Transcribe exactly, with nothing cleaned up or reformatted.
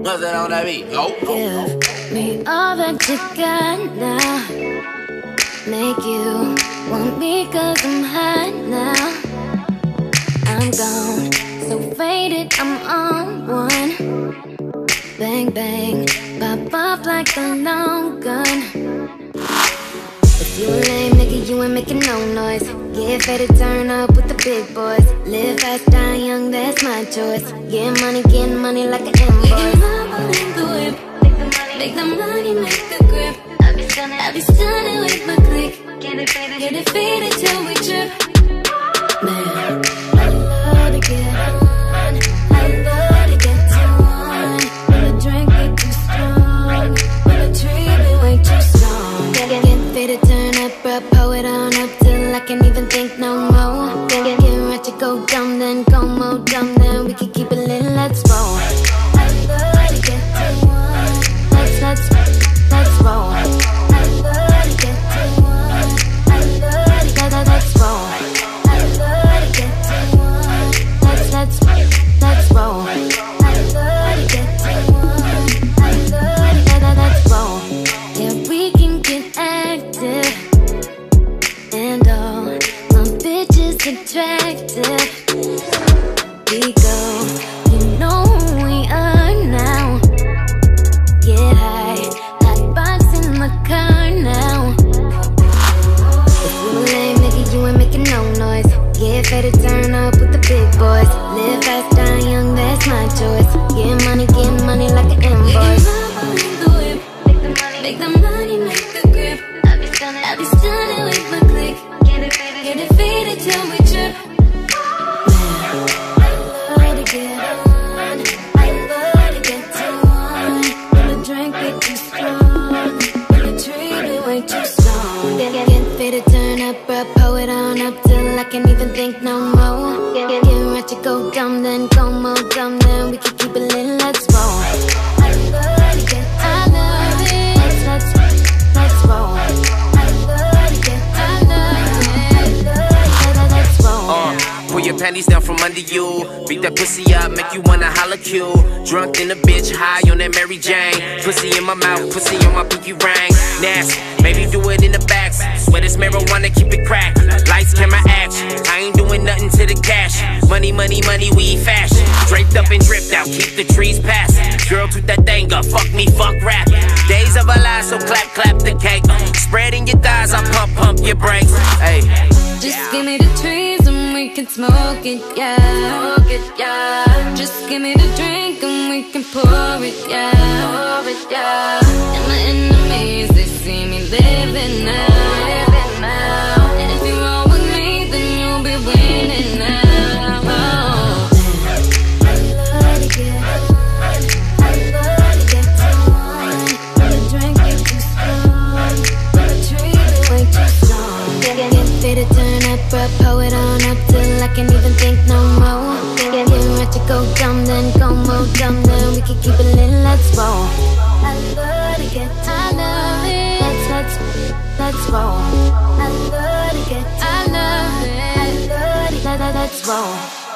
What's that on that beat? Oh. Give me all that you got now. Make you want me cause I'm hot now. I'm gone, so faded, I'm on one. Bang, bang, pop off like a long gun. If you a lame nigga, you ain't making no noise. Get faded, turn up with the big boys. Live fast, die young, that's my choice. Get money, get money like an invoice. Make the money in the whip, make the money, make the grip. I be stunning, I be stunning with my click. Get it faded, get it faded till we trip. Man, I love to get on, I love to get to one. When the drink get too strong, when the tree be way too strong. Get, get, get faded, turn up, bro, pull it on up till I can't even think no more. Get, get, get right to go dumb, then go more dumb, then we can keep it lit, let's roll. I love to get to one, let's, let's, let's roll. I love to get to one, I love to get, let's roll. I love to get to one, let's, let's, let's roll. I love to get to one, I love to get, let's roll. Yeah, we can get active, and all my bitches attractive. We go, you know who we are now. Get high, hot box in the car now. If you a lame nigga, you ain't making no noise. Get faded, turn up with the big boys. Live fast, die young, that's my choice. Get money, get money like an invoice. Make the whip, make the money, make the grip. I be stunning, I be stunning with my click. Get it faded, get it faded till we trip. Man, I love to get on, I love to get to one. When the drink get too strong, when the tree be way too strong. Get, get, get faded, turn up, bro, pull it on up till I can't even think no more. Get, get, get right to go dumb, then go more dumb, then we can keep it lit, let's roll. I love to get to I love it. Let's, let's, let's roll. I love to get to I love it. I love it. Let's roll. Uh, pull your panties down from under you. Beat that pussy up, make you wanna holla cue. Drunk in a bitch, high on that Mary Jane. Pussy in my mouth, pussy on my pinky ring. Nasty, maybe do it in the back. Swear this marijuana, keep it cracked. Lights, camera, action. I ain't doing nothing to the cash. Money, money, money, we fashion. Draped up and dripped out, keep the trees passing. Girl, toot that thing up, fuck me, fuck rap. Days of our lives, so clap, clap the cake. Spreading your thighs, I pump, pump your brakes. Hey. Just give me the trees and we can smoke it, yeah. Smoke it, yeah. Just give me the drink and we can pour it, yeah. Pour it, yeah. And my enemies, they see me living now, living now. And if you roll with me, then you'll be winning now. Oh. I love to get on, I love to get to one. When the drink get too strong, when the tree be way too strong. Get, get, get faded, turn up, bro, pull it on up till I can't even think no more. Get, get, get right to go dumb, then go more dumb, then we can keep it lit, let's roll. I love to get to I love it. Let's, let's, let's roll. I love to get to I love it. I love to, let, let, let's roll.